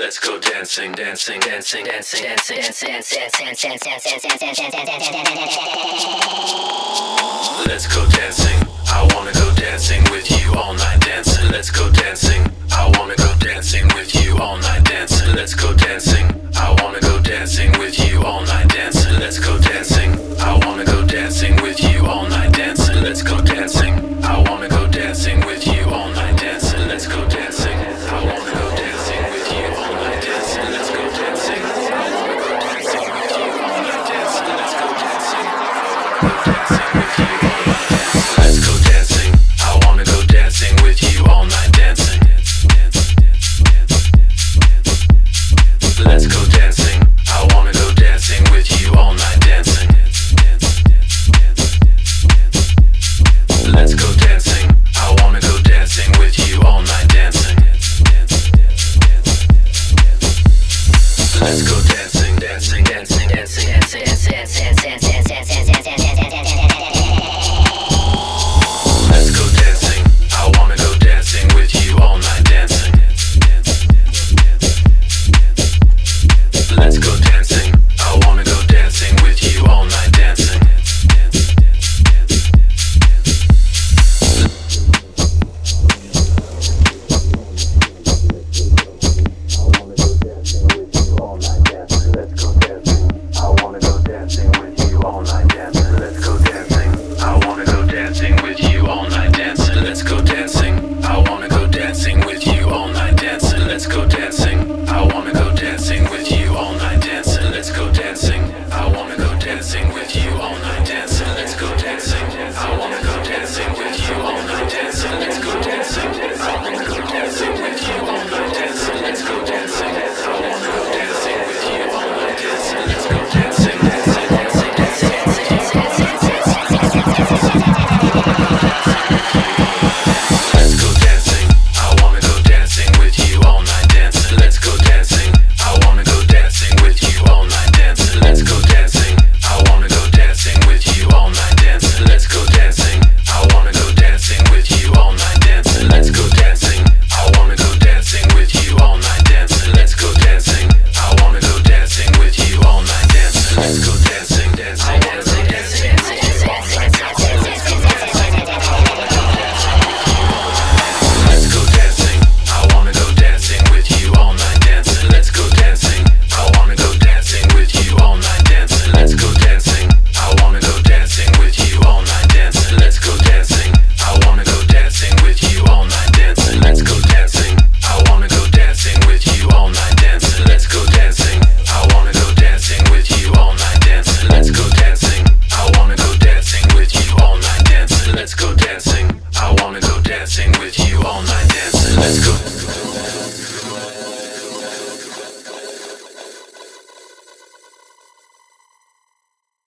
Let's go dancing, dancing, dancing, dancing, dancing, dancing, dancing, Let's go dancing. I wanna go dancing with you all night dancing. Let's go dancing. I wanna go dancing with you all night dancing. Let's go dancing. I wanna go dancing with you all night dancing. Let's go dancing. I wanna go dancing with you all night dancing. Let's go dancing. I wanna go dancing with you all night dancing. Let's go dancing. I wanna go dancing with you all night dancing. Let's go dancing. I wanna go dancing with you all night dancing. Let's go dancing. Dancing with you all night dancing. Let's go dancing. I wanna go dancing with you all night dancing. Let's go dancing. I wanna go dancing with you all night dancing. Let's go dancing. I wanna go dancing with you all night dancing. Let's go dancing, dancing, dancing, dancing, dancing, dancing, dancing, dancing, dancing. Let's go dancing. I wanna go dancing with you all night dancing. Let's go dancing. I wanna go dancing with you all night dancing. Let's go dancing.